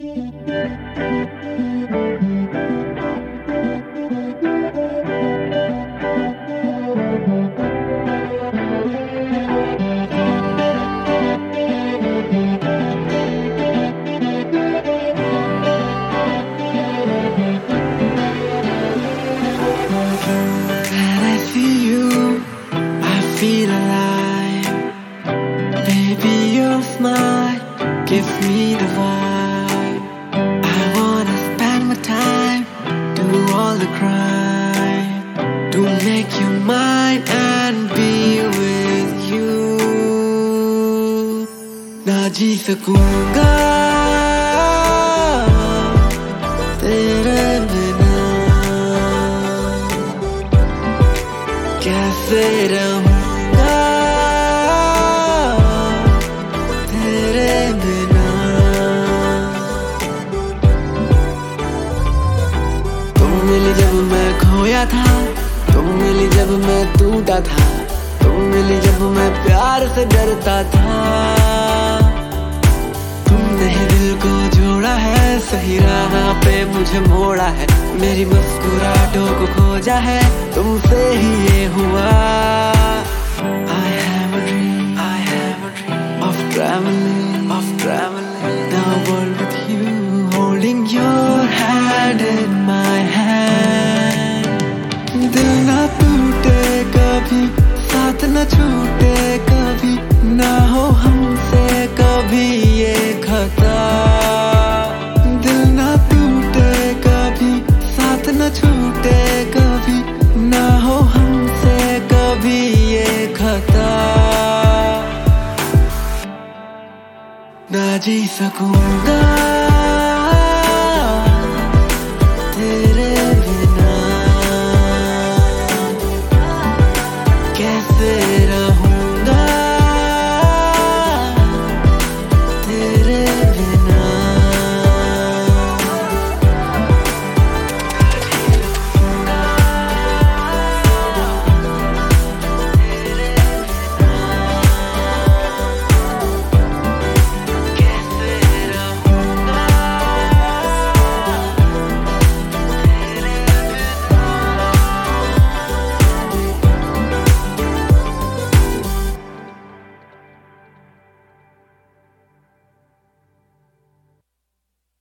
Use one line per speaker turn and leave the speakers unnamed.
Feel alive, baby, your smile gives me the vibe. I wanna spend my time, do all the crime, to make you mine and be with you. ना जी सकूंगा तेरे बिना, कैसे रहूं जब मैं खोया था, तुम मिली जब मैं टूटा था, तुम मिली जब मैं प्यार से डरता था। तुमने ही दिल को जोड़ा है, सही राह पे मुझे मोड़ा है, मेरी मुस्कुराहटों को खोजा है, तुमसे ही ये हुआ। I have a dream of traveling the world with you, holding your hand in my hand. दिल ना टूटे कभी, साथ न छूटे कभी, ना हो हमसे कभी ये खता। दिल ना टूटे कभी, साथ न छूटे कभी, ना हो हमसे कभी ये खता। ना जी सकूंगा